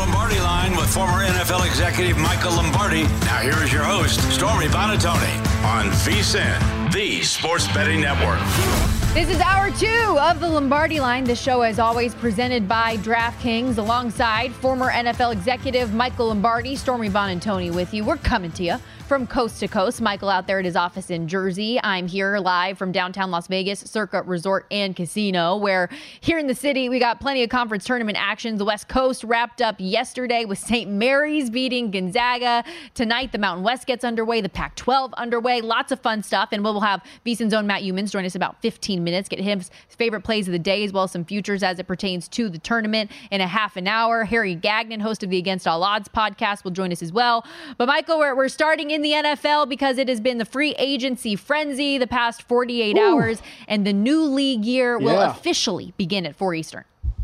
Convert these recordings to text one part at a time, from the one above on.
Lombardi Line with former NFL executive Michael Lombardi. Now here is your host, Stormy Buonantony, on VSiN, the Sports Betting Network. This is hour 2 of the Lombardi Line. The show, as always, presented by DraftKings, alongside former NFL executive Michael Lombardi. Stormy Buonantony with you. We're coming to you from coast to coast. Michael out there at his office in Jersey. I'm here live from downtown Las Vegas, Circa Resort and Casino, where here in the city, we got plenty of conference tournament action. The West Coast wrapped up yesterday with St. Mary's beating Gonzaga. Tonight, the Mountain West gets underway, the Pac-12 underway. Lots of fun stuff, and we'll have VSiN's own Matt Youmans join us about 15 minutes, get his favorite plays of the day, as well as some futures as it pertains to the tournament in a half an hour. Harry Gagnon, host of the Against All Odds podcast, will join us as well. But Michael, we're starting in the NFL because it has been the free agency frenzy the past 48 hours, and the new league year will officially begin at 4 Eastern.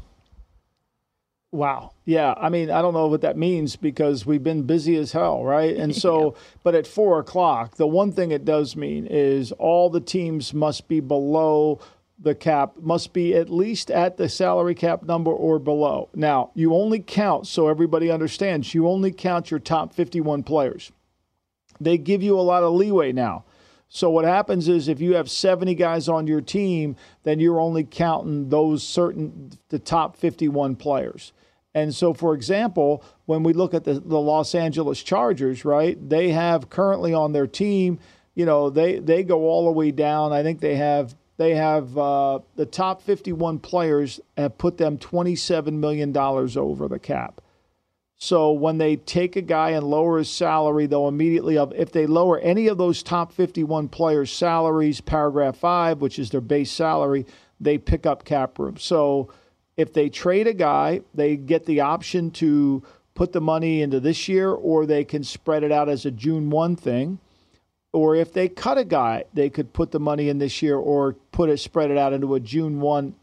Wow. Yeah. I mean, I don't know what that means because we've been busy as hell, right? And so, but at 4 o'clock, the one thing it does mean is all the teams must be below the cap, must be at least at the salary cap number or below. Now, you only count, so everybody understands, you only count your top 51 players. They give you a lot of leeway now. So what happens is if you have 70 guys on your team, then you're only counting the top 51 players. And so, for example, when we look at the Los Angeles Chargers, right, they have currently on their team, they go all the way down. I think they have the top 51 players have put them $27 million over the cap. So when they take a guy and lower his salary, they'll immediately, if they lower any of those top 51 players' salaries, paragraph 5, which is their base salary, they pick up cap room. So if they trade a guy, they get the option to put the money into this year, or they can spread it out as a June 1 thing. Or if they cut a guy, they could put the money in this year or spread it out into a June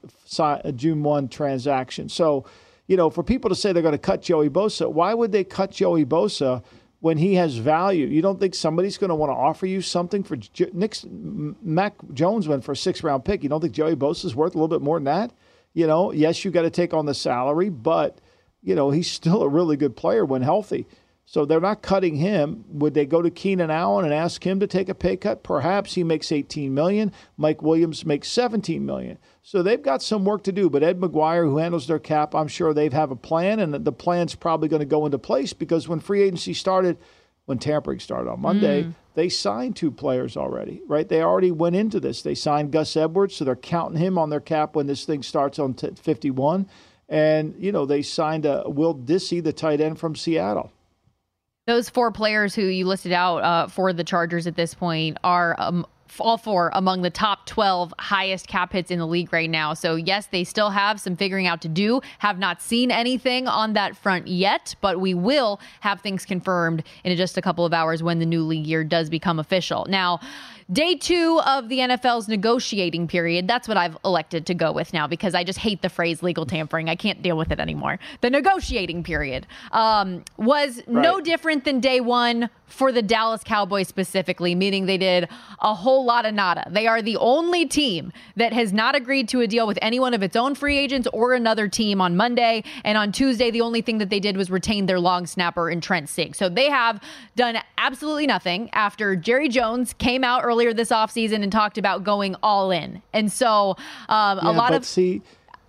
1 transaction. So, for people to say they're going to cut Joey Bosa, why would they cut Joey Bosa when he has value? You don't think somebody's going to want to offer you something for Mac Jones went for a 6th-round pick. You don't think Joey Bosa's worth a little bit more than that? Yes, you got to take on the salary, but, he's still a really good player when healthy. So they're not cutting him. Would they go to Keenan Allen and ask him to take a pay cut? Perhaps he makes $18 million. Mike Williams makes $17 million. So they've got some work to do. But Ed McGuire, who handles their cap, I'm sure they have a plan, and the plan's probably going to go into place because when free agency started, when tampering started on Monday, they signed 2 players already, right? They already went into this. They signed Gus Edwards, so they're counting him on their cap when this thing starts on 51. And, they signed Will Dissey, the tight end from Seattle. Those 4 players who you listed out for the Chargers at this point are all 4 among the top 12 highest cap hits in the league right now. So yes, they still have some figuring out to do. Have not seen anything on that front yet, but we will have things confirmed in just a couple of hours when the new league year does become official. Now, Day 2 of the NFL's negotiating period, that's what I've elected to go with now because I just hate the phrase legal tampering. I can't deal with it anymore. The negotiating period was no different than Day 1 for the Dallas Cowboys specifically, meaning they did a whole lot of nada. They are the only team that has not agreed to a deal with any one of its own free agents or another team on Monday. And on Tuesday, the only thing that they did was retain their long snapper in Trent Sieg. So they have done absolutely nothing after Jerry Jones came out earlier this offseason and talked about going all in. And so explain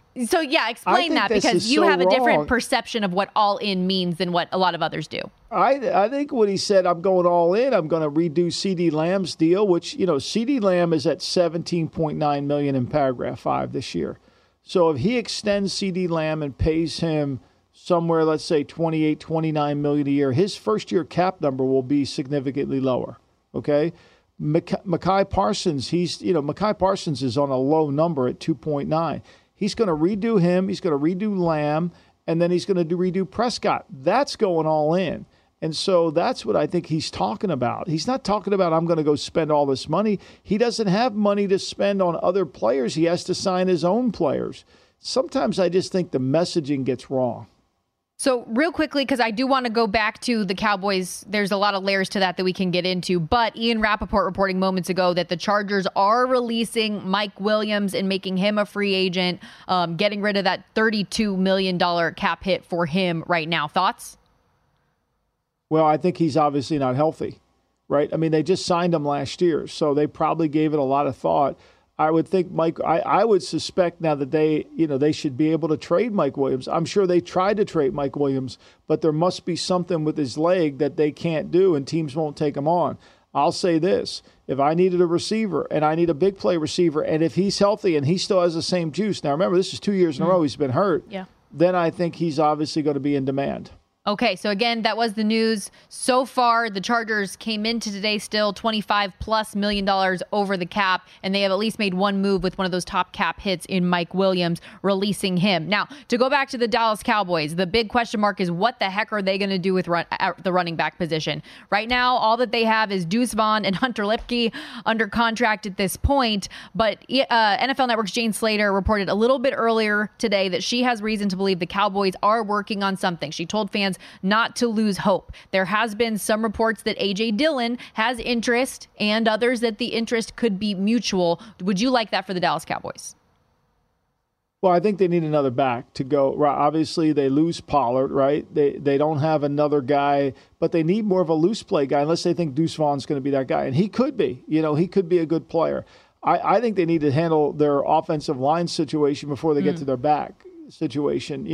that because you have a different perception of what all in means than what a lot of others do. I think when he said, I'm going all in, I'm going to redo CeeDee Lamb's deal, which, CeeDee Lamb is at $17.9 million in paragraph 5 this year. So if he extends CeeDee Lamb and pays him somewhere, let's say $28, $29 million a year, his first year cap number will be significantly lower. Okay. Mekhi Parsons, Mekhi Parsons is on a low number at 2.9. He's going to redo him. He's going to redo Lamb, and then he's going to redo Prescott. That's going all in. And so that's what I think he's talking about. He's not talking about, I'm going to go spend all this money. He doesn't have money to spend on other players. He has to sign his own players. Sometimes I just think the messaging gets wrong. So real quickly, because I do want to go back to the Cowboys, there's a lot of layers to that we can get into. But Ian Rappaport reporting moments ago that the Chargers are releasing Mike Williams and making him a free agent, getting rid of that $32 million cap hit for him right now. Thoughts? Well, I think he's obviously not healthy, right? I mean, they just signed him last year, so they probably gave it a lot of thought. I would think I would suspect now that they should be able to trade Mike Williams. I'm sure they tried to trade Mike Williams, but there must be something with his leg that they can't do, and teams won't take him on. I'll say this. If I needed a receiver and I need a big play receiver, and if he's healthy and he still has the same juice, now remember, this is 2 years in a row he's been hurt, then I think he's obviously going to be in demand. Okay, so again, that was the news. So far, the Chargers came into today still $25+ million over the cap, and they have at least made one move with one of those top cap hits in Mike Williams, releasing him. Now, to go back to the Dallas Cowboys, the big question mark is what the heck are they going to do with the running back position? Right now, all that they have is Deuce Vaughn and Hunter Lipke under contract at this point, but NFL Network's Jane Slater reported a little bit earlier today that she has reason to believe the Cowboys are working on something. She told fans not to lose hope. There has been some reports that A.J. Dillon has interest and others that the interest could be mutual. Would you like that for the Dallas Cowboys? Well, I think they need another back to go. Right, obviously, they lose Pollard, right? They don't have another guy, but they need more of a loose play guy unless they think Deuce Vaughn's going to be that guy. And he could be. He could be a good player. I think they need to handle their offensive line situation before they get to their back situation.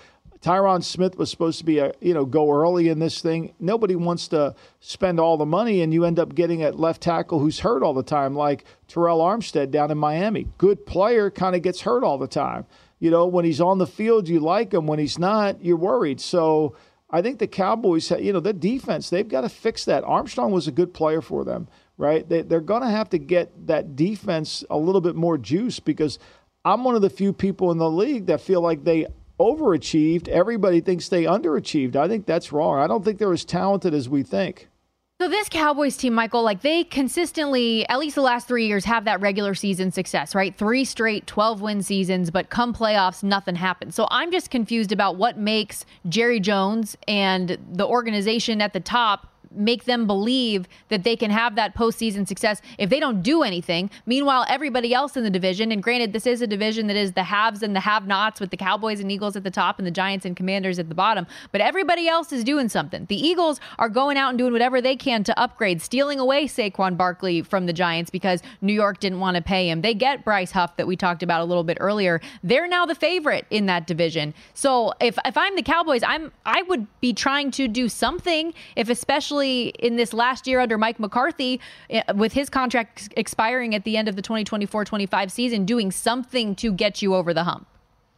Tyron Smith was supposed to be go early in this thing. Nobody wants to spend all the money, and you end up getting a left tackle who's hurt all the time, like Terrell Armstead down in Miami. Good player, kind of gets hurt all the time. When he's on the field, you like him. When he's not, you're worried. So I think the Cowboys, the defense, they've got to fix that. Armstrong was a good player for them, right? They're going to have to get that defense a little bit more juice, because I'm one of the few people in the league that feel like they overachieved. Everybody thinks they underachieved. I think that's wrong. I don't think they're as talented as we think. So this Cowboys team, Michael, they consistently, at least the last 3 years, have that regular season success, right? 3 straight 12-win seasons, but come playoffs, nothing happens. So I'm just confused about what makes Jerry Jones and the organization at the top make them believe that they can have that postseason success if they don't do anything. Meanwhile, everybody else in the division, and granted, this is a division that is the haves and the have-nots with the Cowboys and Eagles at the top and the Giants and Commanders at the bottom, but everybody else is doing something. The Eagles are going out and doing whatever they can to upgrade, stealing away Saquon Barkley from the Giants because New York didn't want to pay him. They get Bryce Huff that we talked about a little bit earlier. They're now the favorite in that division. So if I'm the Cowboys, I would be trying to do something, if especially in this last year under Mike McCarthy, with his contract expiring at the end of the 2024-25 season, doing something to get you over the hump.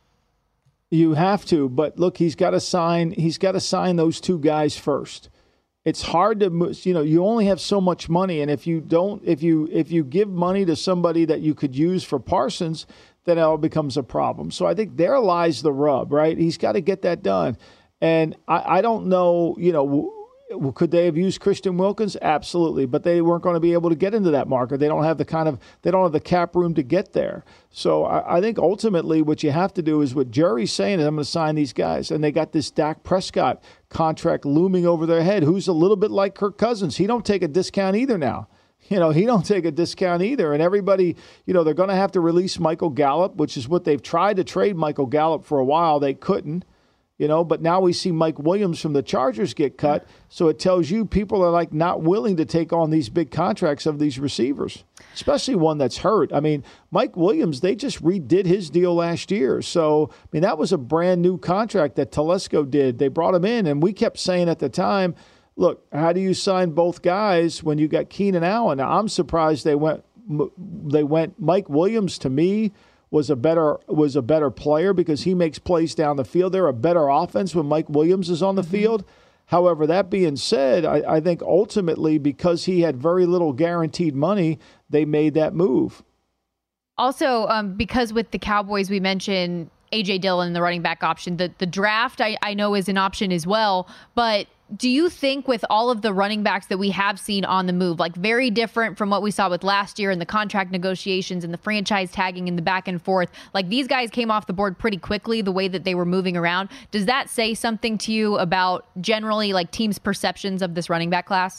You have to, but look, he's got to sign those two guys first. It's hard to, you only have so much money, and if you give money to somebody that you could use for Parsons, then it all becomes a problem. So I think there lies the rub, right? He's got to get that done. And I don't know, could they have used Christian Wilkins? Absolutely, but they weren't going to be able to get into that market. They don't have the cap room to get there. So I think ultimately what you have to do is what Jerry's saying is, I'm going to sign these guys, and they got this Dak Prescott contract looming over their head, who's a little bit like Kirk Cousins. He don't take a discount either now. He don't take a discount either. And everybody, they're going to have to release Michael Gallup, which is what they've tried to trade Michael Gallup for a while. They couldn't. But now we see Mike Williams from the Chargers get cut. So it tells you people are not willing to take on these big contracts of these receivers, especially one that's hurt. I mean, Mike Williams, they just redid his deal last year. So, that was a brand new contract that Telesco did. They brought him in, and we kept saying at the time, look, how do you sign both guys when you got Keenan Allen? Now, I'm surprised they went Mike Williams, to me, was a better player because he makes plays down the field. They're a better offense when Mike Williams is on the field. However, that being said, I think ultimately because he had very little guaranteed money, they made that move. Also, because with the Cowboys, we mentioned A.J. Dillon, the running back option. The draft, I know, is an option as well. But do you think with all of the running backs that we have seen on the move, like very different from what we saw with last year and the contract negotiations and the franchise tagging and the back and forth, like these guys came off the board pretty quickly the way that they were moving around. Does that say something to you about generally like teams' perceptions of this running back class?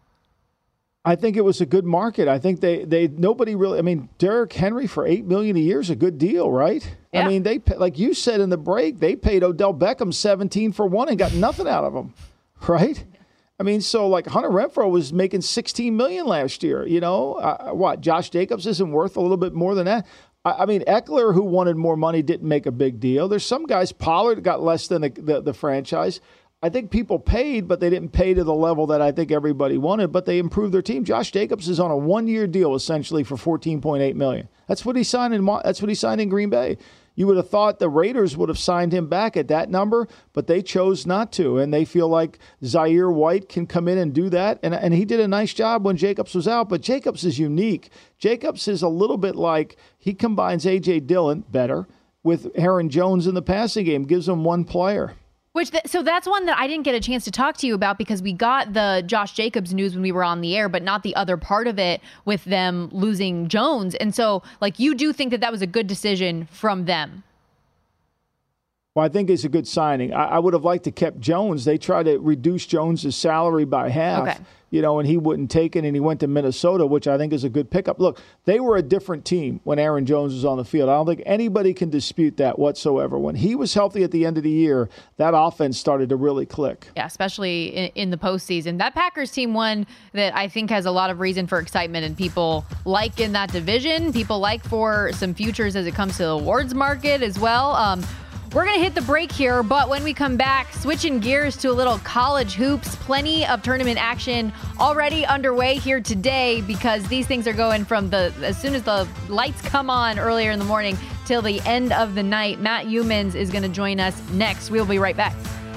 I think it was a good market. I think they nobody really. I mean, Derrick Henry for $8 million a year is a good deal, right? Yeah. I mean, they like you said in the break, they paid Odell Beckham $17 for one and got nothing out of him, right? I mean, so like Hunter Renfrow was making $16 million last year. You know, what? Josh Jacobs isn't worth a little bit more than that. I mean, Eckler, who wanted more money, didn't make a big deal. There's some guys. Pollard got less than the franchise. I think people paid, but they didn't pay to the level that I think everybody wanted, but they improved their team. Josh Jacobs is on a one-year deal essentially for $14.8 million. That's what he signed in Green Bay. You would have thought the Raiders would have signed him back at that number, but they chose not to, and they feel like Zaire White can come in and do that, and he did a nice job when Jacobs was out, but Jacobs is unique. Jacobs is a little bit like he combines A.J. Dillon better with Aaron Jones in the passing game, gives him one player. So that's one that I didn't get a chance to talk to you about because we got the Josh Jacobs news when we were on the air, but not the other part of it with them losing Jones. And so, like, you do think that was a good decision from them? Well, I think it's a good signing. I would have liked to kept Jones. They tried to reduce Jones' salary by half, and he wouldn't take it, and he went to Minnesota, which I think is a good pickup. Look, they were a different team when Aaron Jones was on the field. I don't think anybody can dispute that whatsoever. When he was healthy at the end of the year, that offense started to really click. Yeah, especially in the postseason. That Packers team, one that I think has a lot of reason for excitement, and people like in that division. People like for some futures as it comes to the awards market as well. We're going to hit the break here, but when we come back, switching gears to a little college hoops, plenty of tournament action already underway here today because these things are going from as soon as the lights come on earlier in the morning till the end of the night. Matt Youmans is going to join us next. We'll be right back.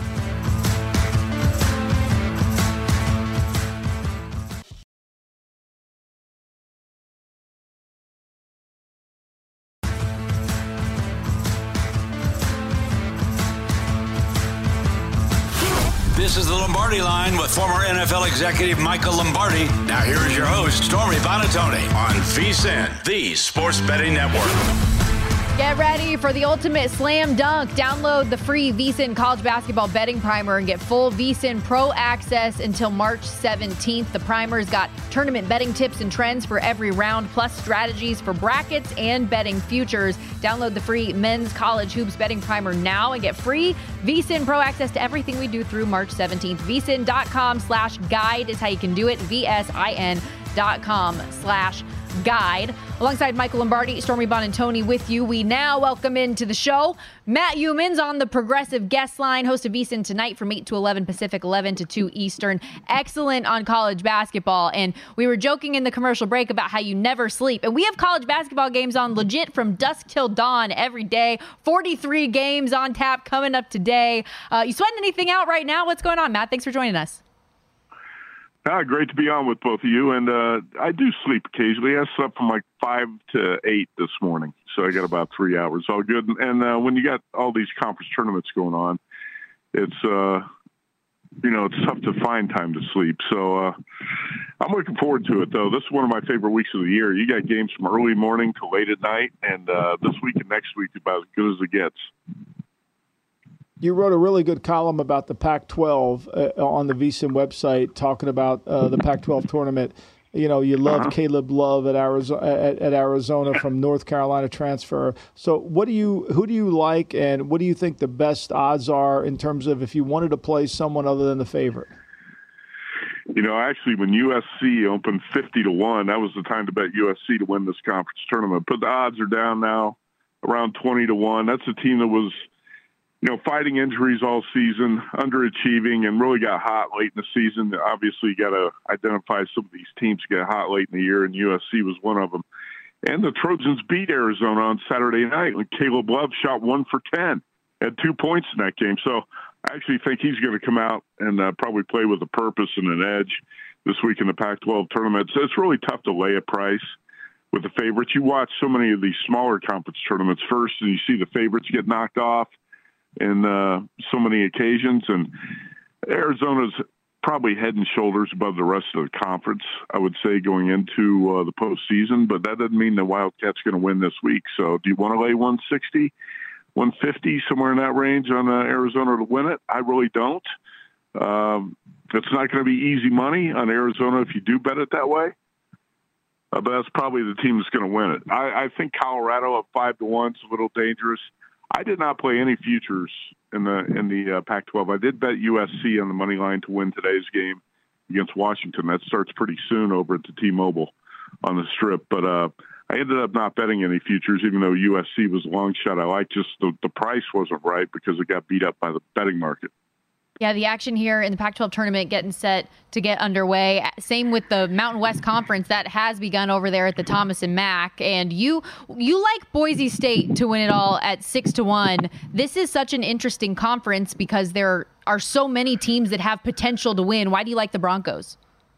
This is the Lombardi Line with former NFL executive Michael Lombardi. Now here is your host, Stormy Buonantony on VSiN, the Sports Betting Network. Get ready for the ultimate slam dunk. Download the free VSiN College Basketball Betting Primer and get full VSiN Pro access until March 17th. The primer's got tournament betting tips and trends for every round, plus strategies for brackets and betting futures. Download the free Men's College Hoops Betting Primer now and get free VSiN Pro access to everything we do through March 17th. VSiN.com/guide is how you can do it. VSIN.com/guide. Alongside Michael Lombardi, Stormy Buonantony with you. We now welcome into the show Matt Youmans on the Progressive Guest Line, host of VSiN Tonight from 8 to 11 Pacific, 11 to 2 Eastern. Excellent on college basketball. And we were joking in the commercial break about how you never sleep. And we have college basketball games on legit from dusk till dawn every day. 43 games on tap coming up today. You sweating anything out right now? What's going on, Matt? Thanks for joining us. Great to be on with both of you. And I do sleep occasionally. I slept from like 5 to 8 this morning. So I got about 3 hours. All good. And when you got all these conference tournaments going on, it's, it's tough to find time to sleep. So I'm looking forward to it, though. This is one of my favorite weeks of the year. You got games from early morning to late at night. And this week and next week is about as good as it gets. You wrote a really good column about the Pac-12 on the VSiN website, talking about the Pac-12 tournament. You know, you love Caleb Love at Arizona from North Carolina transfer. So who do you like, and what do you think the best odds are in terms of if you wanted to play someone other than the favorite? You know, actually, when USC opened 50-1, that was the time to bet USC to win this conference tournament. But the odds are down now, around 20-1. That's a team that was, fighting injuries all season, underachieving, and really got hot late in the season. Obviously, you got to identify some of these teams get hot late in the year, and USC was one of them. And the Trojans beat Arizona on Saturday night when Caleb Love shot 1 for 10, had 2 points in that game. So I actually think he's going to come out and probably play with a purpose and an edge this week in the Pac-12 tournament. So it's really tough to lay a price. with the favorites. You watch so many of these smaller conference tournaments first, and you see the favorites get knocked off in so many occasions. And Arizona's probably head and shoulders above the rest of the conference, I would say, going into the postseason. But that doesn't mean the Wildcats going to win this week. So do you want to lay 160, 150, somewhere in that range on Arizona to win it? I really don't. It's not going to be easy money on Arizona if you do bet it that way. But that's probably the team that's going to win it. I think Colorado at 5-1 is a little dangerous. I did not play any futures in the Pac-12. I did bet USC on the money line to win today's game against Washington. That starts pretty soon over at the T-Mobile on the Strip. But I ended up not betting any futures, even though USC was a long shot. I like just the price wasn't right because it got beat up by the betting market. Yeah, the action here in the Pac-12 tournament getting set to get underway. Same with the Mountain West Conference that has begun over there at the Thomas and Mack. And you like Boise State to win it all at 6-1. This is such an interesting conference because there are so many teams that have potential to win. Why do you like the Broncos?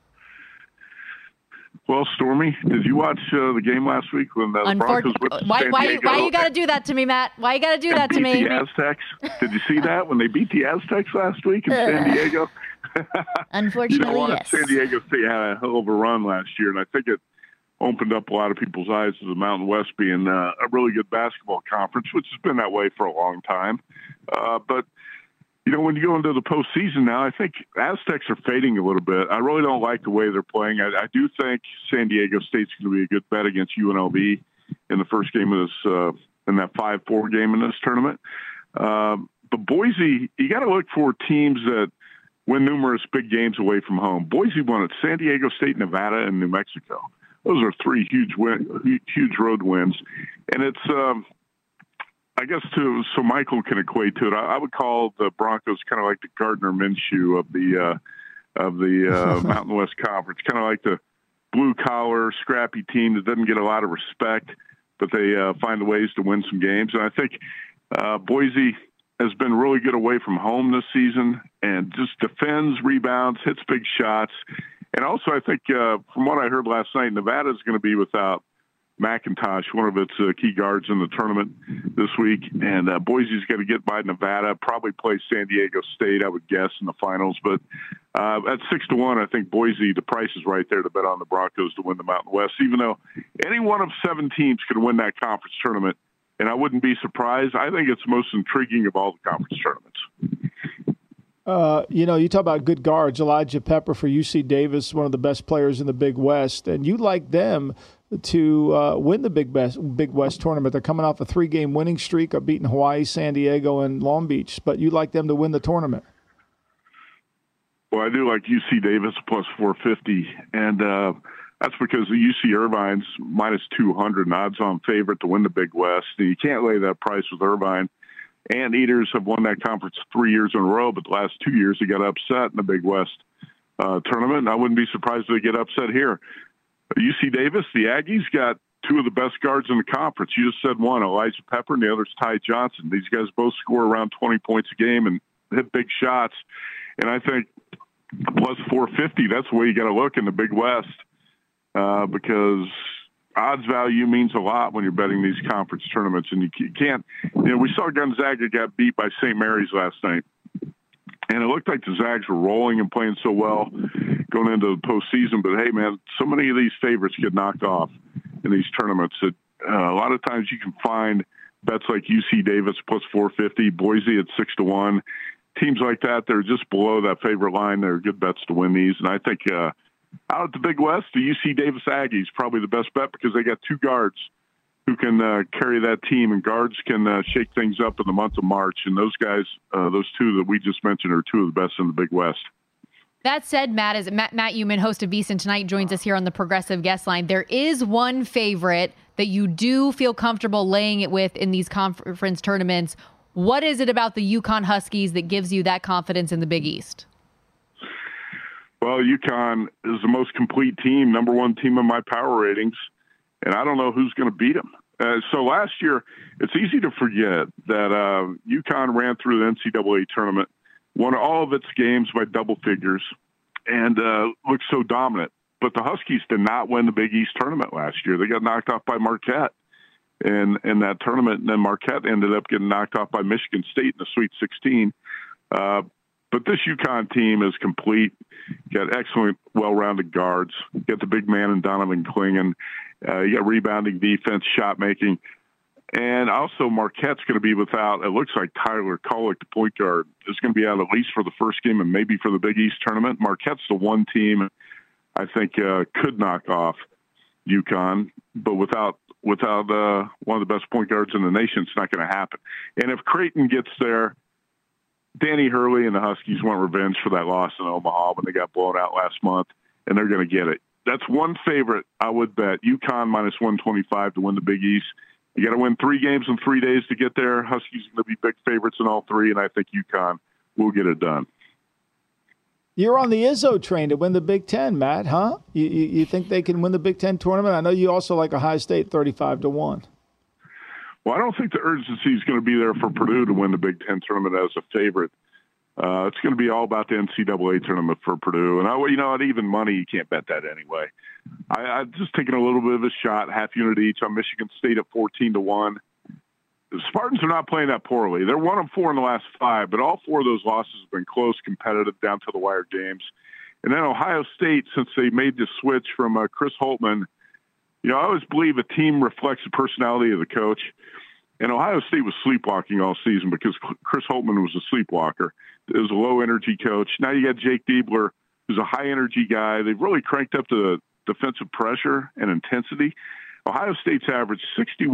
Well, Stormy, did you watch the game last week when the Broncos went to San Diego? Why you got to do that to me, Matt? Why you got to do that to me? The Aztecs. Did you see that when they beat the Aztecs last week in San Diego? Unfortunately, yes. San Diego State had a hell of a run last year, and I think it opened up a lot of people's eyes to the Mountain West being a really good basketball conference, which has been that way for a long time. But when you go into the postseason now, I think Aztecs are fading a little bit. I really don't like the way they're playing. I do think San Diego State's going to be a good bet against UNLV in the first game of this, in that 5-4 game in this tournament. But Boise, you got to look for teams that win numerous big games away from home. Boise won at San Diego State, Nevada, and New Mexico. Those are three huge road wins. And it's, I guess so Michael can equate to it. I would call the Broncos kind of like the Gardner Minshew of the Mountain West Conference, kind of like the blue collar, scrappy team that doesn't get a lot of respect, but they find ways to win some games. And I think Boise has been really good away from home this season and just defends, rebounds, hits big shots. And also, I think from what I heard last night, Nevada is going to be without McIntosh, one of its key guards in the tournament this week. And Boise's got to get by Nevada, probably play San Diego State, I would guess, in the finals. But at 6-1, I think Boise, the price is right there to bet on the Broncos to win the Mountain West, even though any one of 7 teams could win that conference tournament. And I wouldn't be surprised. I think it's the most intriguing of all the conference tournaments. You talk about good guards. Elijah Pepper for UC Davis, one of the best players in the Big West. And you like them to win the Big West tournament. They're coming off a 3-game winning streak of beating Hawaii, San Diego, and Long Beach. But you like them to win the tournament. Well, I do like UC Davis plus 450. And that's because the UC Irvine's minus 200 and odds-on favorite to win the Big West. And you can't lay that price with Irvine. Anteaters have won that conference 3 years in a row, but the last 2 years they got upset in the Big West tournament. And I wouldn't be surprised if they get upset here. UC Davis, the Aggies got 2 of the best guards in the conference. You just said one, Elijah Pepper, and the other's Ty Johnson. These guys both score around 20 points a game and hit big shots. And I think plus 450, that's the way you got to look in the Big West because odds value means a lot when you're betting these conference tournaments. And you can't, we saw Gonzaga got beat by St. Mary's last night. And it looked like the Zags were rolling and playing so well going into the postseason. But, hey, man, so many of these favorites get knocked off in these tournaments that a lot of times you can find bets like UC Davis plus 450, Boise at 6-1. Teams like that, they're just below that favorite line. They're good bets to win these. And I think out at the Big West, the UC Davis Aggies probably the best bet because they got 2 guards who can carry that team, and guards can shake things up in the month of March. And those guys, those 2 that we just mentioned, are 2 of the best in the Big West. That said, Matt Youmans, host of VSiN Tonight, joins us here on the Progressive Guest Line. There is one favorite that you do feel comfortable laying it with in these conference tournaments. What is it about the UConn Huskies that gives you that confidence in the Big East? Well, UConn is the most complete team, number 1 team in my power ratings, and I don't know who's going to beat them. So last year, it's easy to forget that UConn ran through the NCAA tournament, won all of its games by double figures, and looked so dominant But the Huskies did not win the Big East tournament last year. They got knocked off by Marquette in that tournament, and then Marquette ended up getting knocked off by Michigan State in the Sweet 16. But this UConn team is complete. You got excellent, well-rounded guards. You got the big man in Donovan Clingan. You got rebounding defense, shot making. And also Marquette's going to be without, it looks like Tyler Kolek, the point guard, is going to be out at least for the first game and maybe for the Big East tournament. Marquette's the one team I think could knock off UConn, but without one of the best point guards in the nation, it's not going to happen. And if Creighton gets there, Danny Hurley and the Huskies want revenge for that loss in Omaha when they got blown out last month, and they're going to get it. That's one favorite I would bet. UConn minus 125 to win the Big East. You got to win 3 games in 3 days to get there. Huskies are going to be big favorites in all 3, and I think UConn will get it done. You're on the Izzo train to win the Big Ten, Matt, huh? You think they can win the Big Ten tournament? I know you also like Ohio State 35-1. Well, I don't think the urgency is going to be there for Purdue to win the Big Ten tournament as a favorite. It's going to be all about the NCAA tournament for Purdue. And, at even money, you can't bet that anyway. I'm just taking a little bit of a shot, half unit each, on Michigan State at 14-1. The Spartans are not playing that poorly. They're 1-4 in the last 5, but all 4 of those losses have been close, competitive, down to the wire games. And then Ohio State, since they made the switch from Chris Holtmann, I always believe a team reflects the personality of the coach. And Ohio State was sleepwalking all season because Chris Holtmann was a sleepwalker. It was a low-energy coach. Now you got Jake Diebler, who's a high-energy guy. They've really cranked up the defensive pressure and intensity. Ohio State's averaged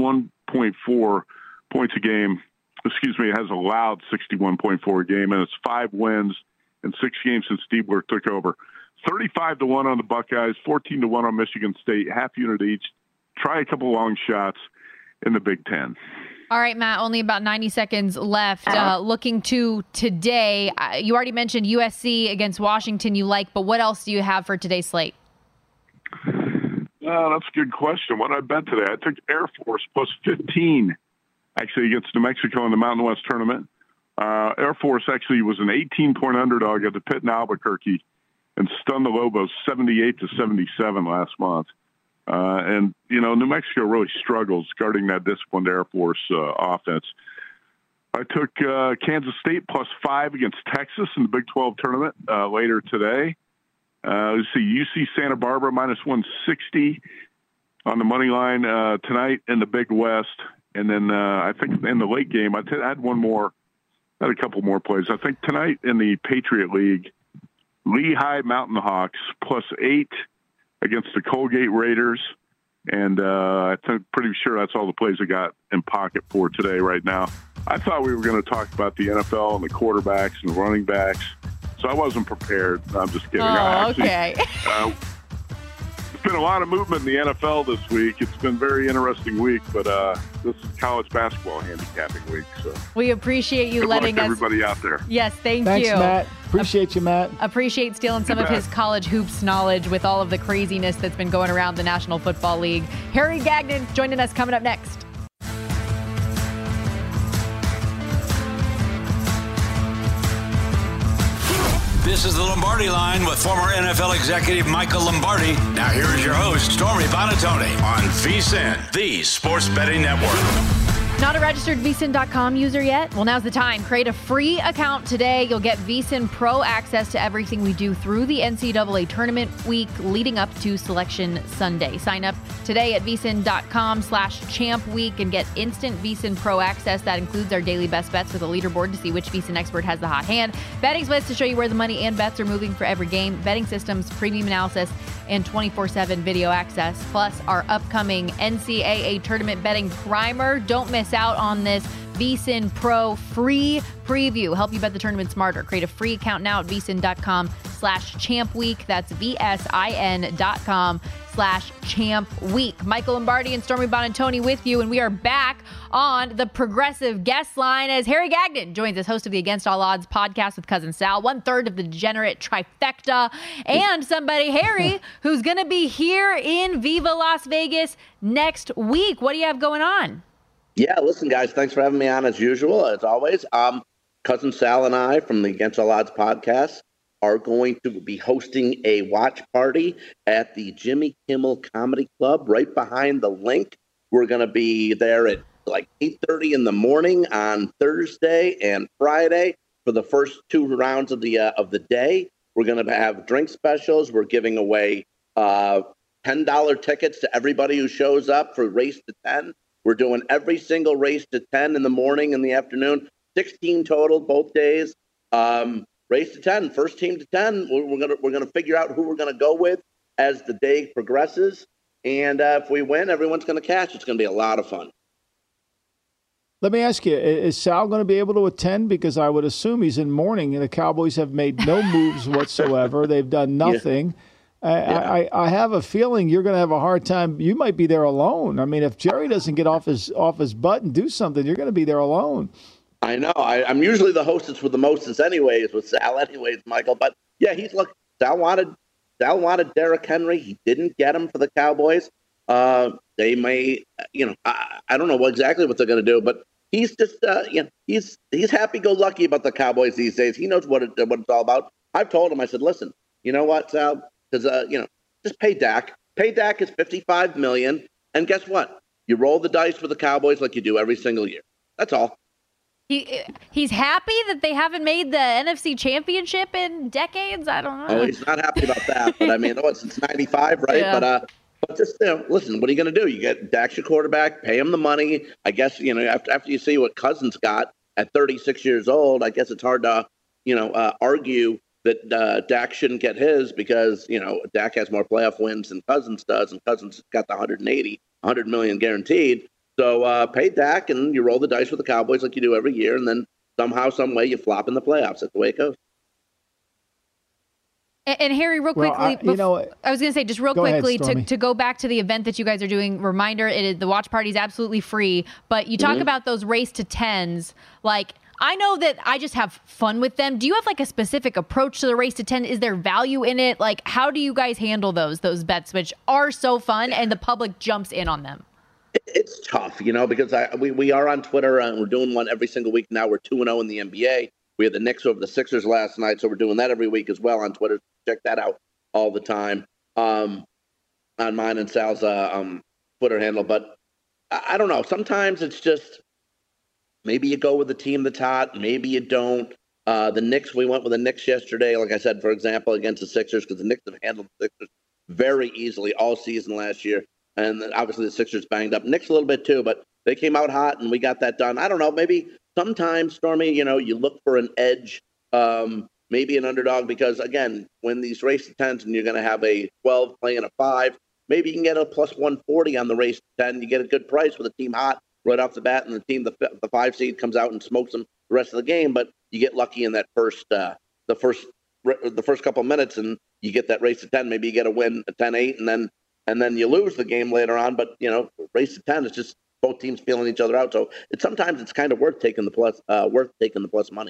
61.4 points a game. Has allowed 61.4 a game, and it's 5 wins in 6 games since Diebler took over. 35-1 on the Buckeyes, 14-1 on Michigan State, half unit each. Try a couple long shots in the Big Ten. All right, Matt, only about 90 seconds left. Looking to today, you already mentioned USC against Washington you like, but what else do you have for today's slate? That's a good question. What did I bet today? I took Air Force plus 15, actually, against New Mexico in the Mountain West tournament. Air Force actually was an 18-point underdog at the Pitt in Albuquerque and stunned the Lobos 78-77 last month. New Mexico really struggles guarding that disciplined Air Force offense. I took Kansas State plus 5 against Texas in the Big 12 tournament later today. Let's see, UC Santa Barbara minus 160 on the money line tonight in the Big West. And then I think in the late game, I had a couple more plays. I think tonight in the Patriot League, Lehigh Mountain Hawks plus 8 against the Colgate Raiders. And I'm pretty sure that's all the plays I got in pocket for today right now. I thought we were going to talk about the NFL and the quarterbacks and the running backs, so I wasn't prepared. I'm just kidding. Okay. It's been a lot of movement in the NFL this week. It's been a very interesting week, but this is college basketball handicapping week. So we appreciate you letting us. Everybody out there. Yes, Thanks, you. Matt. Appreciate you, Matt. Appreciate stealing some of his college hoops knowledge with all of the craziness that's been going around the National Football League. Harry Gagnon joining us coming up next. This is the Lombardi Line with former NFL executive Michael Lombardi. Now here is your host, Stormy Buonantony, on VSiN, the Sports Betting Network. Not a registered VSiN.com user yet? Well, now's the time. Create a free account today. You'll get VSiN Pro access to everything we do through the NCAA tournament week leading up to Selection Sunday. Sign up today at VSiN.com/Champ Week and get instant VSiN Pro access. That includes our daily best bets with a leaderboard to see which VSiN expert has the hot hand, betting splits to show you where the money and bets are moving for every game, betting systems, premium analysis, and 24/7 video access, plus our upcoming NCAA tournament betting primer. Don't miss out on this VSiN Pro free preview. Help you bet the tournament smarter. Create a free account now at VSiN.com/Champ Week. That's VSIN.com/Champ Week. Michael Lombardi and Stormy Buonantony with you, and we are back on the Progressive guest line as Harry Gagnon joins us, host of the Against All Odds podcast with Cousin Sal, 1/3 of the degenerate trifecta, and somebody, Harry, who's going to be here in Viva Las Vegas next week. What do you have going on? Yeah, listen, guys, thanks for having me on as usual, as always. Cousin Sal and I from the Against All Odds podcast are going to be hosting a watch party at the Jimmy Kimmel Comedy Club right behind the Link. We're going to be there at like 8:30 in the morning on Thursday and Friday for the first 2 rounds of the day. We're going to have drink specials. We're giving away $10 tickets to everybody who shows up for Race to 10. We're doing every single Race to 10 in the morning and the afternoon, 16 total both days. Race to 10, first team to 10. We're gonna figure out who we're gonna go with as the day progresses, and if we win, everyone's gonna cash. It's gonna be a lot of fun. Let me ask you, is Sal going to be able to attend? Because I would assume he's in mourning, and the Cowboys have made no moves whatsoever. They've done nothing. Yeah. I have a feeling you're going to have a hard time. You might be there alone. I mean, if Jerry doesn't get off his butt and do something, you're going to be there alone. I know. I'm usually the hostess with the mostest anyways with Sal anyways, Michael. But, yeah, Sal wanted Derrick Henry. He didn't get him for the Cowboys. They may, I don't know exactly what they're going to do, but he's just, he's happy-go-lucky about the Cowboys these days. He knows what it's all about. I've told him, I said, listen, you know what, Sal? Because, just pay Dak. Pay Dak is $55 million, and guess what? You roll the dice for the Cowboys like you do every single year. That's all. He's happy that they haven't made the NFC Championship in decades. I don't know. Oh, he's not happy about that. But I mean, since '95, right? Yeah. But just listen. What are you going to do? You get Dak's your quarterback. Pay him the money. I guess after you see what Cousins got at 36 years old, I guess it's hard to argue that Dak shouldn't get his because Dak has more playoff wins than Cousins does, and Cousins got the $100 million guaranteed. So pay Dak, and you roll the dice with the Cowboys like you do every year, and then somehow, some way, you flop in the playoffs. That's the way it goes. And Harry, real quickly, I was going to say just real quickly to go back to the event that you guys are doing. Reminder: the watch party is absolutely free, but you talk about those race to 10s. Like, I know that I just have fun with them. Do you have like a specific approach to the race to 10? Is there value in it? Like, how do you guys handle those bets, which are so fun, and the public jumps in on them? It's tough, because we are on Twitter and we're doing one every single week now. We're 2-0 in the NBA. We had the Knicks over the Sixers last night, so we're doing that every week as well on Twitter. Check that out all the time on mine and Sal's Twitter handle. But I don't know. Sometimes it's just maybe you go with the team that's hot, maybe you don't. The Knicks, we went with the Knicks yesterday, like I said, for example, against the Sixers, because the Knicks have handled the Sixers very easily all season last year. And then obviously the Sixers banged up. Knicks a little bit too, but they came out hot and we got that done. I don't know. Maybe sometimes, Stormy, you look for an edge, maybe an underdog, because, again, when these race to 10s and you're going to have a 12 playing a 5, maybe you can get a plus 140 on the race to 10. You get a good price with a team hot right off the bat, and the 5 seed comes out and smokes them the rest of the game. But you get lucky in that first couple minutes, and you get that race to 10. Maybe you get a win, a 10-8, and then you lose the game later on. But, race to 10 is just both teams feeling each other out. So sometimes it's kind of worth taking the plus money.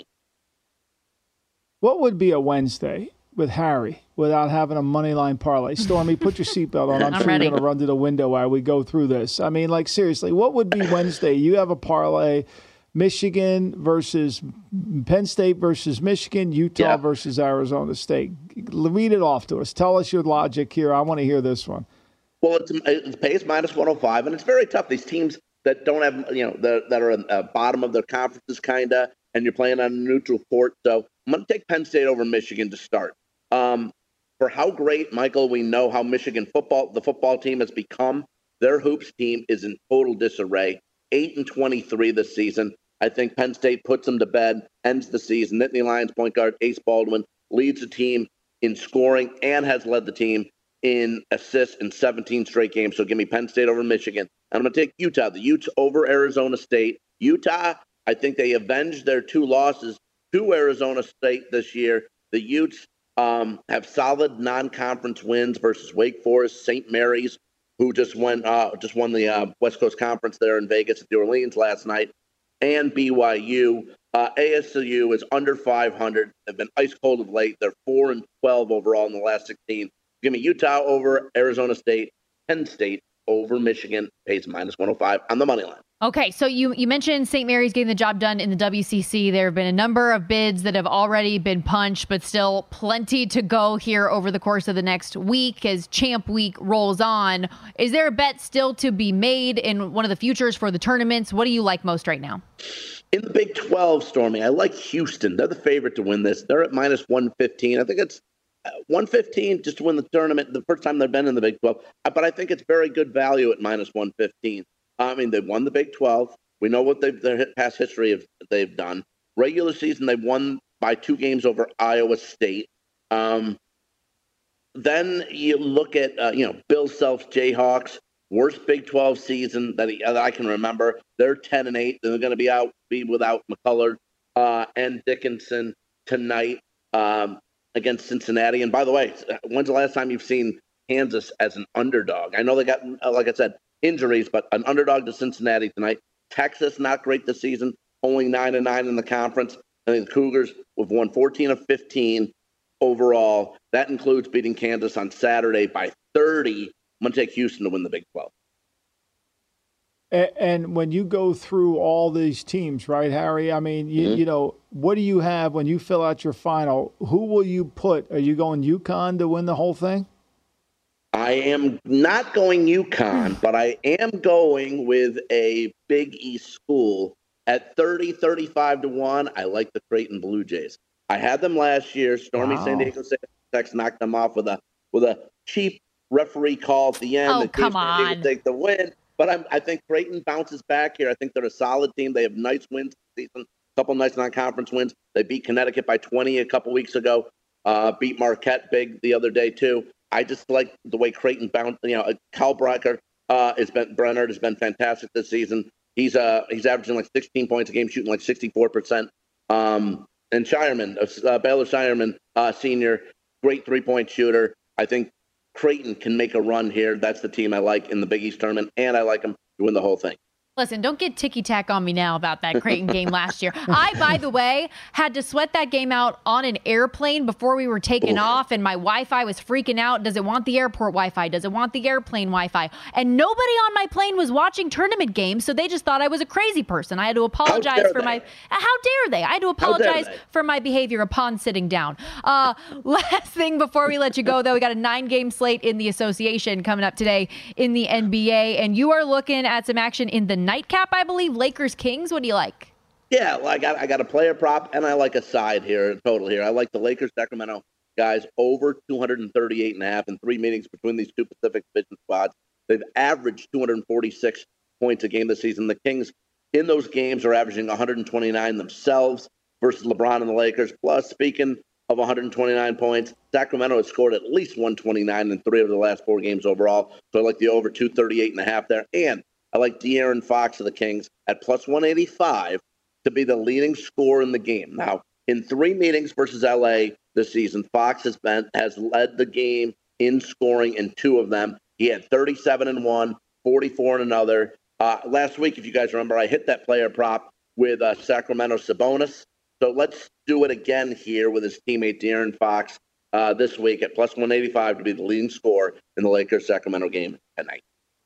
What would be a Wednesday with Harry without having a money line parlay? Stormy, put your seatbelt on. I'm sure you're going to run to the window while we go through this. I mean, like, seriously, what would be Wednesday? You have a parlay, Michigan versus Penn State versus Michigan, Utah versus Arizona State. Read it off to us. Tell us your logic here. I want to hear this one. Well, it pays minus 105, and it's very tough. These teams that don't have, that are at the bottom of their conferences, kind of, and you're playing on a neutral court. So I'm going to take Penn State over Michigan to start. For how great, Michael, we know how Michigan the football team has become. Their hoops team is in total disarray. 8-23 this season. I think Penn State puts them to bed, ends the season. Nittany Lions point guard Ace Baldwin leads the team in scoring and has led the team in assists in 17 straight games. So give me Penn State over Michigan. And I'm going to take Utah. The Utes over Arizona State. Utah, I think they avenged their 2 losses to Arizona State this year. The Utes have solid non-conference wins versus Wake Forest, St. Mary's, who just won the West Coast Conference there in Vegas at New Orleans last night, and BYU. ASU is under 500. They've been ice cold of late. They're 4-12 overall in the last 16. Give me Utah over Arizona State, Penn State over Michigan, pays minus 105 on the money line. Okay, so you mentioned St. Mary's getting the job done in the WCC. There have been a number of bids that have already been punched, but still plenty to go here over the course of the next week as Champ Week rolls on. Is there a bet still to be made in one of the futures for the tournaments? What do you like most right now? In the Big 12, Stormy, I like Houston. They're the favorite to win this. They're at minus 115. I think it's 115 just to win the tournament, the first time they've been in the Big 12. But I think it's very good value at minus 115. I mean, they've won the Big 12. We know what their past history they've done. Regular season, they won by 2 games over Iowa State. Then you look at, Bill Self's Jayhawks, worst Big 12 season that I can remember. They're 10-8. They're going to be without McCullard and Dickinson tonight against Cincinnati. And by the way, when's the last time you've seen Kansas as an underdog? I know they got, like I said, injuries, but an underdog to Cincinnati tonight. Texas, not great this season, only 9-9 in the conference. I think the Cougars have won 14 of 15 overall. That includes beating Kansas on Saturday by 30. I'm going to take Houston to win the Big 12. And when you go through all these teams, right, Harry? I mean, you know, what do you have when you fill out your final? Who will you put? Are you going UConn to win the whole thing? I am not going UConn, but I am going with a Big East school at 35-1. I like the Creighton Blue Jays. I had them last year. Stormy San Diego State knocked them off with a cheap referee call at the end. Oh, come on. Take the win. But I think Creighton bounces back here. I think they're a solid team. They have nice wins this season, a couple nice non-conference wins. They beat Connecticut by 20 a couple weeks ago, beat Marquette big the other day too. I just like the way Creighton bounced. Kyle Brenner has been fantastic this season. He's averaging like 16 points a game, shooting like 64%. And Shireman, Baylor Shireman, senior, great 3-point shooter. I think Creighton can make a run here. That's the team I like in the Big East tournament, and I like them to win the whole thing. Listen, don't get ticky-tack on me now about that Creighton game last year. I, by the way, had to sweat that game out on an airplane before we were taking off, and my Wi-Fi was freaking out. Does it want the airport Wi-Fi? Does it want the airplane Wi-Fi? And nobody on my plane was watching tournament games, so they just thought I was a crazy person. I had to apologize for my... How dare they? I had to apologize for my behavior upon sitting down. Last thing before we let you go, though, we got a 9-game slate in the association coming up today in the NBA, and you are looking at some action in the nightcap, I believe. Lakers Kings. What do you like? Yeah, well, I got a player prop, and I like a side here, total here. I like the Lakers Sacramento guys over 238.5 in 3 meetings between these two Pacific Division squads. They've averaged 246 points a game this season. The Kings in those games are averaging 129 themselves versus LeBron and the Lakers. Plus, speaking of 129 points, Sacramento has scored at least 129 in 3 of the last 4 games overall. So I like the over 238.5 there. And I like De'Aaron Fox of the Kings at plus 185 to be the leading scorer in the game. Now, in 3 meetings versus LA this season, Fox has led the game in scoring in 2 of them. He had 37 in 1, 44 in another. Last week, if you guys remember, I hit that player prop with Sacramento Sabonis. So let's do it again here with his teammate De'Aaron Fox this week at plus 185 to be the leading scorer in the Lakers-Sacramento game tonight.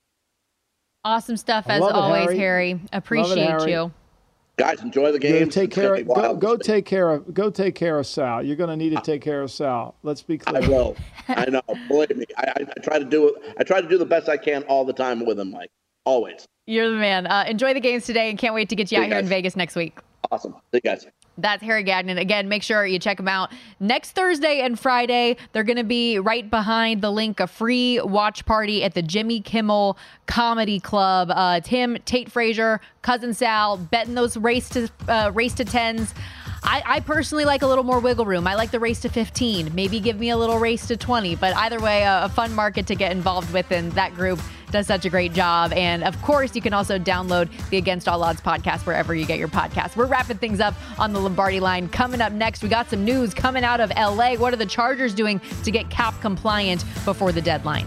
Awesome stuff as always, Harry. Appreciate you. Guys, enjoy the game. Go take care of Sal. You're going to need to take care of Sal. Let's be clear. I will. I know. Believe me. I try to do it. I try to do the best I can all the time with him, Mike. Always. You're the man. Enjoy the games today, and can't wait to get you out here in Vegas next week. Awesome. See you guys. That's Harry Gagnon. Again, make sure you check them out. Next Thursday and Friday, they're going to be right behind the link, a free watch party at the Jimmy Kimmel Comedy Club. It's him, Tate Frazier, Cousin Sal, betting those race to 10s. I personally like a little more wiggle room. I like the race to 15. Maybe give me a little race to 20. But either way, a fun market to get involved with, and that group does such a great job. And of course, you can also download the Against All Odds podcast wherever you get your podcasts. We're wrapping things up on the Lombardi line. Coming up next, we got some news coming out of LA. What are the Chargers doing to get cap compliant before the deadline?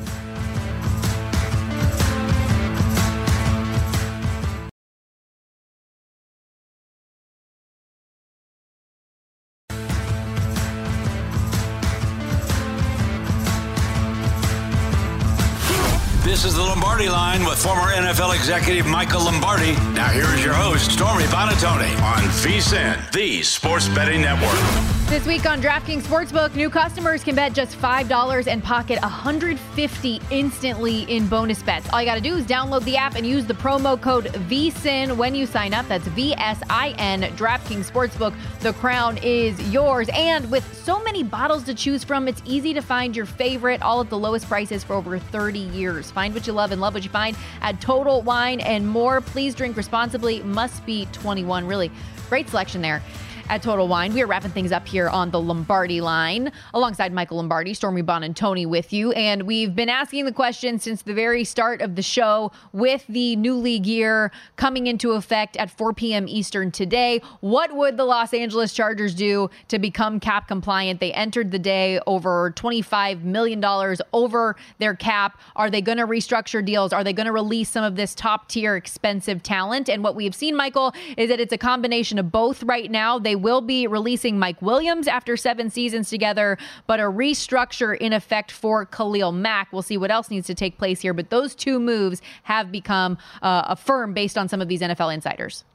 This This is the Lombardi Line with former NFL executive Michael Lombardi. Now here is your host, Stormy Buonantony, on VSiN, the Sports Betting Network. This week on DraftKings Sportsbook, new customers can bet just $5 and pocket $150 instantly in bonus bets. All you got to do is download the app and use the promo code VSiN when you sign up. That's VSIN. DraftKings Sportsbook. The crown is yours. And with so many bottles to choose from, it's easy to find your favorite, all at the lowest prices for over 30 years. Find what you love and love what you find at Total Wine and More. Please drink responsibly. Must be 21. Really great selection there at Total Wine. We are wrapping things up here on the Lombardi Line alongside Michael Lombardi, Stormy Buonantony with you. And we've been asking the question since the very start of the show with the new league year coming into effect at 4 p.m. Eastern today. What would the Los Angeles Chargers do to become cap compliant? They entered the day over $25 million over their cap. Are they going to restructure deals? Are they going to release some of this top tier expensive talent? And what we have seen, Michael, is that it's a combination of both right now. They will be releasing Mike Williams after 7 seasons together, but a restructure in effect for Khalil Mack. We'll see what else needs to take place here, but those two moves have become firm based on some of these NFL insiders.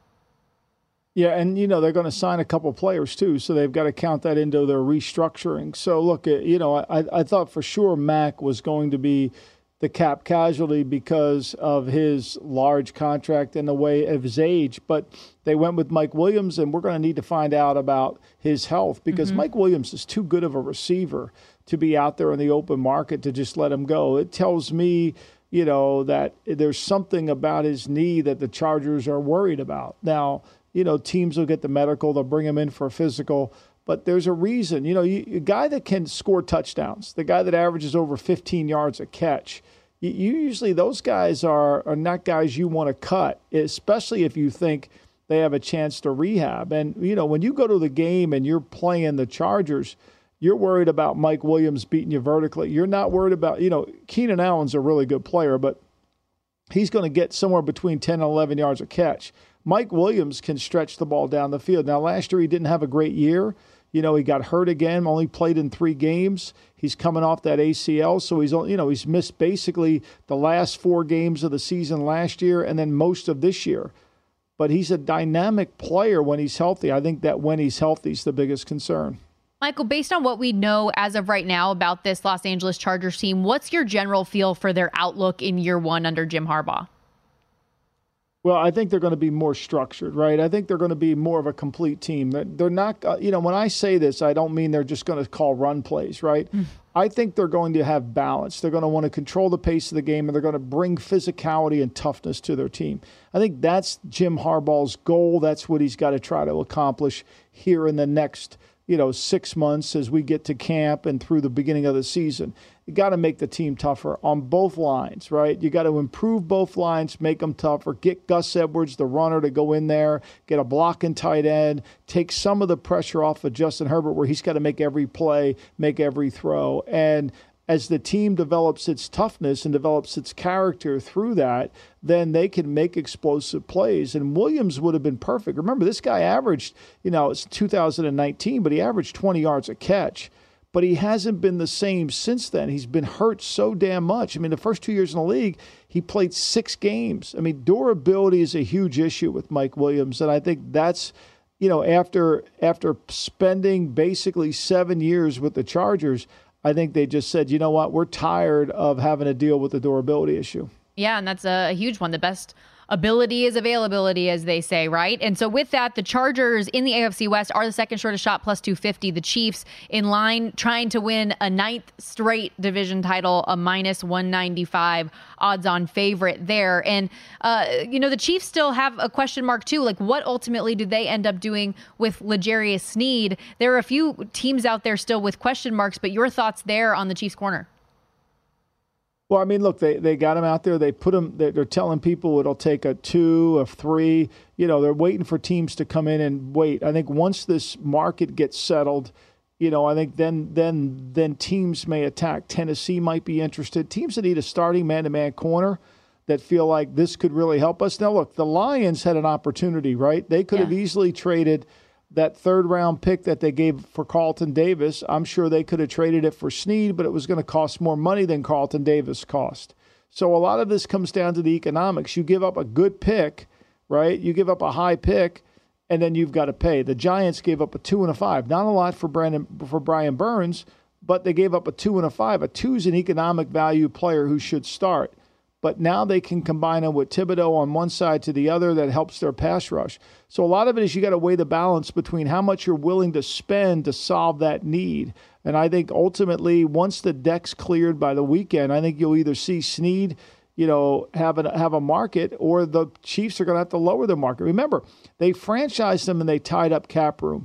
Yeah, and, they're going to sign a couple players, too, so they've got to count that into their restructuring. So, look, I thought for sure Mack was going to be the cap casualty because of his large contract and the way of his age. But they went with Mike Williams, and we're going to need to find out about his health because Mike Williams is too good of a receiver to be out there in the open market to just let him go. It tells me, that there's something about his knee that the Chargers are worried about. Now, teams will get the medical. They'll bring him in for a physical. But there's a reason. A guy that can score touchdowns, the guy that averages over 15 yards a catch, usually those guys are not guys you want to cut, especially if you think they have a chance to rehab. And, when you go to the game and you're playing the Chargers, you're worried about Mike Williams beating you vertically. You're not worried about, Keenan Allen's a really good player, but he's going to get somewhere between 10 and 11 yards a catch. Mike Williams can stretch the ball down the field. Now, last year he didn't have a great year. He got hurt again, only played in 3 games. He's coming off that ACL, so he's missed basically the last 4 games of the season last year and then most of this year. But he's a dynamic player when he's healthy. I think that when he's healthy is the biggest concern. Michael, based on what we know as of right now about this Los Angeles Chargers team, what's your general feel for their outlook in year 1 under Jim Harbaugh? Well, I think they're going to be more structured, right? I think they're going to be more of a complete team. They're not, when I say this, I don't mean they're just going to call run plays, right? I think they're going to have balance. They're going to want to control the pace of the game, and they're going to bring physicality and toughness to their team. I think that's Jim Harbaugh's goal. That's what he's got to try to accomplish here in the next 6 months as we get to camp and through the beginning of the season. You got to make the team tougher on both lines, right? You got to improve both lines, make them tougher, get Gus Edwards, the runner, to go in there, get a blocking tight end, take some of the pressure off of Justin Herbert where he's got to make every play, make every throw. And as the team develops its toughness and develops its character through that, then they can make explosive plays. And Williams would have been perfect. Remember, this guy averaged, it's 2019, but he averaged 20 yards a catch. But he hasn't been the same since then. He's been hurt so damn much. I mean, the first 2 years in the league, he played 6 games. I mean, durability is a huge issue with Mike Williams. And I think that's, after spending basically 7 years with the Chargers, I think they just said, you know what, we're tired of having to deal with the durability issue. Yeah, and that's a huge one. The best ability is availability, as they say, right? And so with that, the Chargers in the AFC West are the second shortest shot, plus 250. The Chiefs in line, trying to win a 9th straight division title, a minus 195 odds-on favorite there. And, the Chiefs still have a question mark, too. Like, what ultimately do they end up doing with L'Jarius Sneed? There are a few teams out there still with question marks, but your thoughts there on the Chiefs' corner? Well, I mean, look, they got him out there. They put him. They're telling people it'll take a 2 of 3. They're waiting for teams to come in and wait. I think once this market gets settled, I think then teams may attack. Tennessee might be interested. Teams that need a starting man-to-man corner that feel like this could really help us. Now, look, the Lions had an opportunity, right? They could have easily traded that 3rd-round pick that they gave for Carlton Davis. I'm sure they could have traded it for Sneed, but it was going to cost more money than Carlton Davis cost. So a lot of this comes down to the economics. You give up a good pick, right? You give up a high pick, and then you've got to pay. The Giants gave up a 2 and a 5. Not a lot for Brian Burns, but they gave up a 2 and a 5. A 2 is an economic value player who should start. But now they can combine him with Thibodeau on one side to the other. That helps their pass rush. So a lot of it is you got to weigh the balance between how much you're willing to spend to solve that need. And I think ultimately, once the deck's cleared by the weekend, I think you'll either see Snead, have a market, or the Chiefs are going to have to lower their market. Remember, they franchised him and they tied up cap room,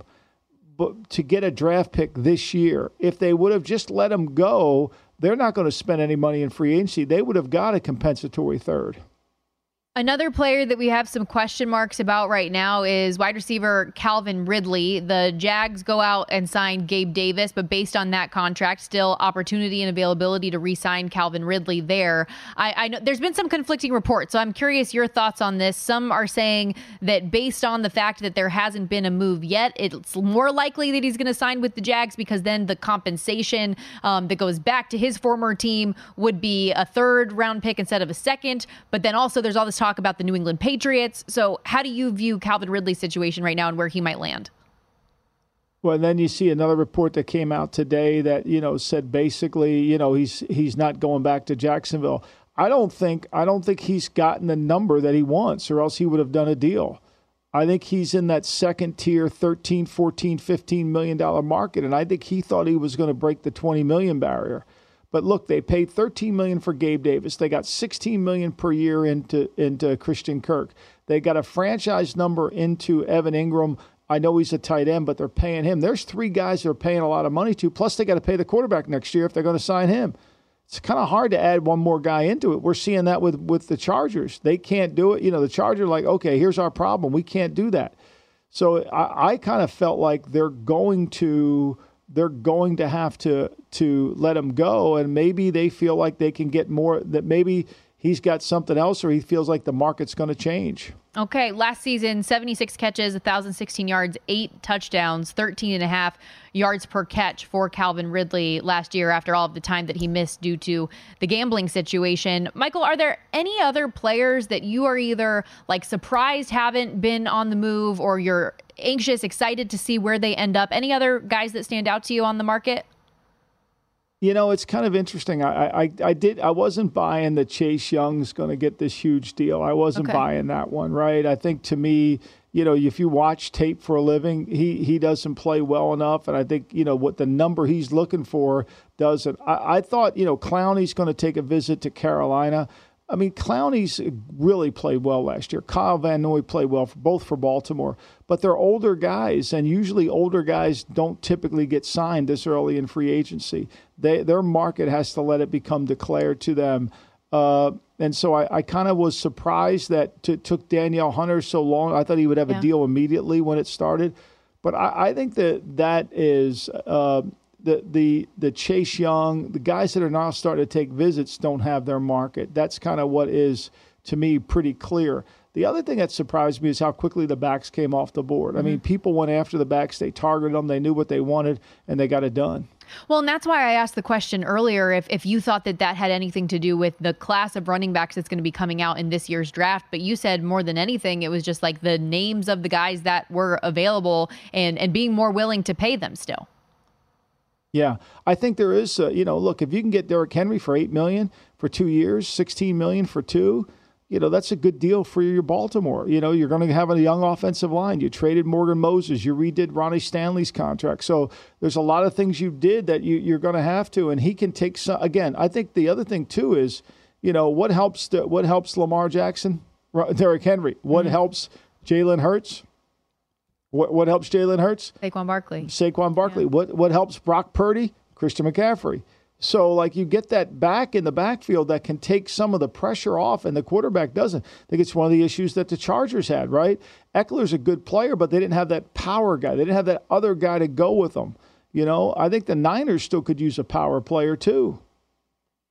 but to get a draft pick this year. If they would have just let him go, they're not going to spend any money in free agency. They would have got a compensatory third. Another player that we have some question marks about right now is wide receiver Calvin Ridley. The Jags go out and sign Gabe Davis, but based on that contract, still opportunity and availability to re-sign Calvin Ridley there. I know there's been some conflicting reports, so I'm curious your thoughts on this. Some are saying that based on the fact that there hasn't been a move yet, it's more likely that he's going to sign with the Jags because then the compensation that goes back to his former team would be a third round pick instead of a second. But then also there's all this talk about the New England Patriots. So how do you view Calvin Ridley's situation right now and where he might land? Well, and then you see another report that came out today that, said basically, he's not going back to Jacksonville. I don't think he's gotten the number that he wants, or else he would have done a deal. I think he's in that second tier, $13, $14, $15 million market. And I think he thought he was going to break the 20 million barrier. But look, they paid $13 million for Gabe Davis. They got $16 million per year into Christian Kirk. They got a franchise number into Evan Ingram. I know he's a tight end, but they're paying him. There's 3 guys they're paying a lot of money to. Plus, they got to pay the quarterback next year if they're going to sign him. It's kind of hard to add one more guy into it. We're seeing that with the Chargers. They can't do it. The Chargers are like, okay, here's our problem. We can't do that. So I kind of felt like they're going to have to let him go, and maybe they feel like they can get more, that maybe he's got something else, or he feels like the market's going to change. Okay, last season, 76 catches, 1,016 yards, 8 touchdowns, 13.5 yards per catch for Calvin Ridley last year after all of the time that he missed due to the gambling situation. Michael, are there any other players that you are either surprised haven't been on the move, or you're anxious, excited to see where they end up? Any other guys that stand out to you on the market? It's kind of interesting. I wasn't buying that Chase Young's going to get this huge deal. I wasn't buying that one, right? I think to me, if you watch tape for a living, he doesn't play well enough. And I think, what the number he's looking for doesn't. I thought, Clowney's going to take a visit to Carolina. I mean, Clowney's really played well last year. Kyle Van Noy played well both for Baltimore. But they're older guys, and usually older guys don't typically get signed this early in free agency. Their market has to let it become declared to them. And so I kind of was surprised that it took Danielle Hunter so long. I thought he would have a deal immediately when it started. But I think that is the Chase Young, the guys that are now starting to take visits don't have their market. That's kind of what is, to me, pretty clear. The other thing that surprised me is how quickly the backs came off the board. I mean, people went after the backs. They targeted them. They knew what they wanted, and they got it done. Well, and that's why I asked the question earlier if you thought that had anything to do with the class of running backs that's going to be coming out in this year's draft. But you said more than anything, it was just the names of the guys that were available and being more willing to pay them still. Yeah, I think there is, look, if you can get Derrick Henry for $8 million for 2 years, $16 million for 2, that's a good deal for your Baltimore. You're going to have a young offensive line. You traded Morgan Moses. You redid Ronnie Stanley's contract. So there's a lot of things you did that you're going to have to, and he can take some. Again, I think the other thing too is, what helps Lamar Jackson, Derrick Henry. What helps Jalen Hurts? What helps Jalen Hurts? Saquon Barkley. Yeah. What helps Brock Purdy? Christian McCaffrey. So, you get that back in the backfield that can take some of the pressure off, and the quarterback doesn't. I think it's one of the issues that the Chargers had, right? Eckler's a good player, but they didn't have that power guy. They didn't have that other guy to go with them. I think the Niners still could use a power player too.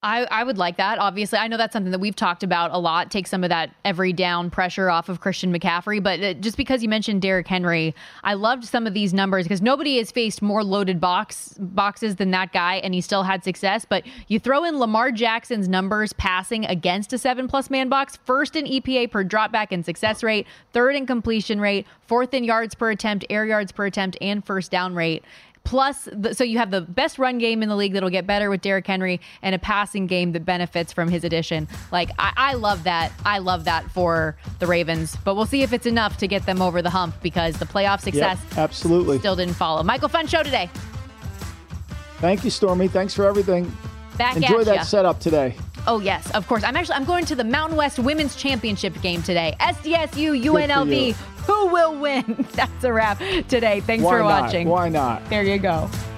I would like that. Obviously, I know that's something that we've talked about a lot. Take some of that every down pressure off of Christian McCaffrey. But just because you mentioned Derrick Henry, I loved some of these numbers because nobody has faced more loaded boxes than that guy, and he still had success. But you throw in Lamar Jackson's numbers passing against a 7+ man box, first in EPA per dropback and success rate, third in completion rate, fourth in yards per attempt, air yards per attempt, and first down rate. Plus, so you have the best run game in the league that'll get better with Derrick Henry and a passing game that benefits from his addition. Like, I love that. I love that for the Ravens. But we'll see if it's enough to get them over the hump because the playoff success absolutely still didn't follow. Michael, fun show today. Thank you, Stormy. Thanks for everything. Enjoy that setup today. Oh, yes, of course. I'm going to the Mountain West Women's Championship game today. SDSU, UNLV. Who will win? That's a wrap today. Thanks for watching. Why not? There you go.